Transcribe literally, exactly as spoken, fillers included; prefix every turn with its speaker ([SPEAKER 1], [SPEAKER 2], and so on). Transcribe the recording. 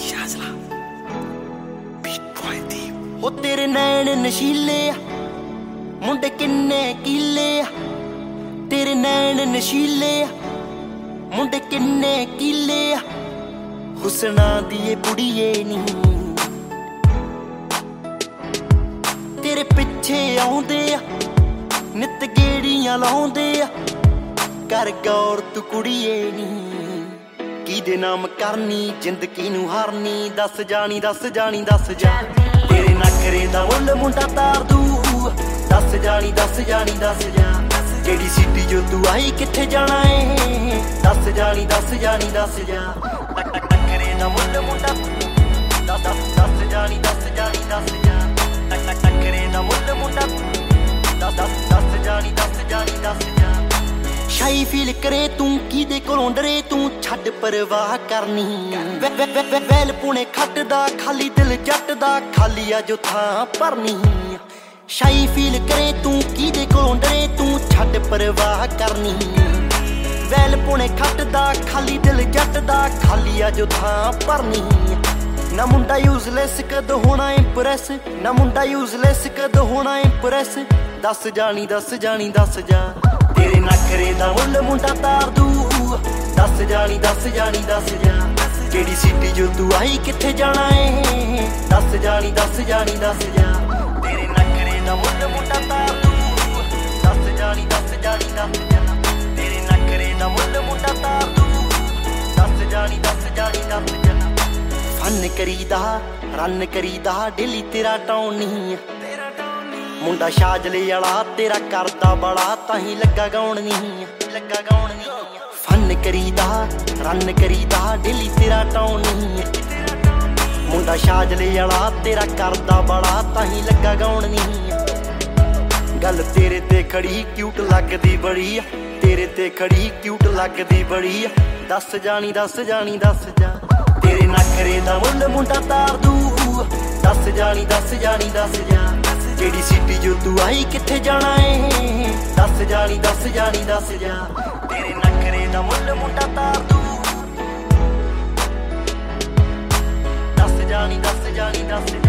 [SPEAKER 1] शाजला beat boy दीप।
[SPEAKER 2] ओ तेरे नैन नशीले मुंडे किन्ने कीले, तेरे नैन नशीले मुंडे किन्ने कीले, हुसना दिए बुढ़िए नी तेरे पिछे आउंदे नित गेड़ियां लाउंदे, कर गौर तू कुड़िए नी किदे नाम करनी जिंदगी नू हारनी, दस जानी दस जानी दस जा तेरे नखरे दा मुल मुंडा तार दू, दस जानी दस जानी दस जा जेड़ी सिटी जो तू आई किथे जाना है, दस जानी दस जानी दस जा नखरे दा मुल मुंडा दस दस जानी दस जानी दस जा नखरे दा मुल मुंडा दस दस जानी दस जानी दस जा शाई फील करे तू किदे कोलों डरे तू छड्ड परवाह करनी, वैल पुणे खट दा खाली दिल जट दा खाली आ जो थां भरनी, शाई फील करे तू किदे कोलों डरे तू छड्ड परवाह करनी, वैल पुणे खट दा खाली दिल जट दा खाली आ जो थां भरनी, ना मुंडा यूजलैस कद होना इंप्रेस, ना मुंडा यूजलैस कद होना इंप्रेस, दस जानी दस जानी दस जा तेरे नखरे दा मुल मुंडा तार दू, दस जानी दस जानी दस जा जेड़ी सिटी जो तू आई किथे जाना है, दस जानी दस जानी दस जा तेरे नखरे दा मुल मुंडा तार दू, दस जानी दस जानी दस जा तेरे नखरे दा मुल मुंडा तार दू, दस जानी दस जानी दस जा फन करीदा रन करीदा डेली तेरा टाउन नहीं मुंडा शाजले वाला तेरा करदा बड़ा ताही लगा गाउण नहीं लगा गाउण नहीं, फन करीदा रन करीदा डेली तेरा टाउन नहीं, मुंडा शाजले वाला तेरा करदा बड़ा ताही लगा गाउण नहीं, गल तेरे ते खड़ी क्यूट लगदी बड़ी, तेरे ते खड़ी क्यूट लगदी बड़ी, दस जानी दस जानी दस जा तेरे नखरे दा मुल मुंडा तार दू, दस जानी दस जानी दस जा जेड़ी सिटी जो तू आई किथे जाना है, दस जानी दस जानी दस जा तेरे नखरे दा मुल मुंडा तार दू, दस जानी दस जानी दस